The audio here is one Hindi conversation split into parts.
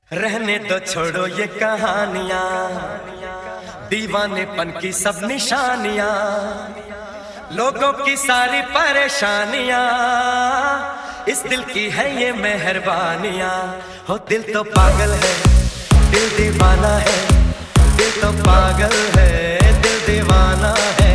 रहने दो छोड़ो ये कहानियां, दीवानेपन की सब निशानियां, लोगों की सारी परेशानियां, इस दिल की है ये मेहरबानियां। हो दिल तो पागल है, दिल दीवाना है, दिल तो पागल है, दिल दीवाना है।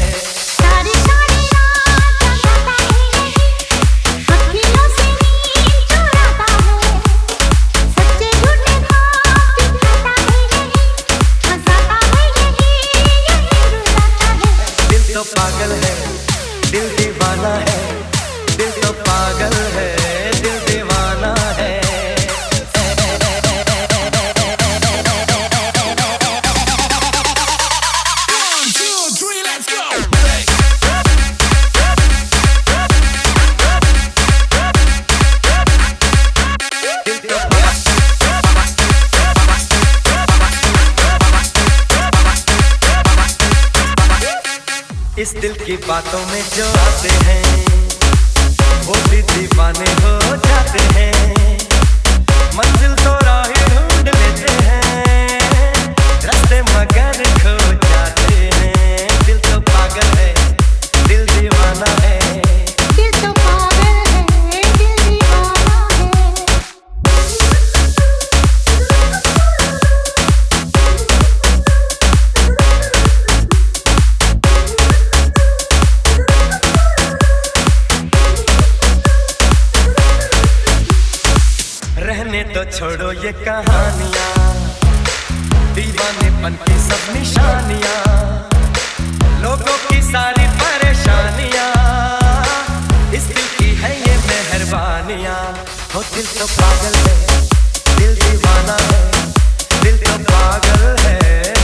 तो पागल है, दिल दीवाना है, दिल तो पागल है, दिल दीवाना है। इस दिल की बातों में जो आते हैं वो भी दीवाने हो जाते हैं। मंजिल तो राह ढूंढ लेते हैं, रास्ते मगर खो जाते हैं। दिल तो पागल है, दिल दीवाना है। दिल तो पागल है, दिल दीवाना रहने तो छोड़ो ये कहानियां, दीवानेपन की सब निशानियां, लोगों की सारी परेशानियां, इस दिल की है ये मेहरबानियां। हो दिल तो पागल है, दिल दीवाना है, दिल तो पागल है।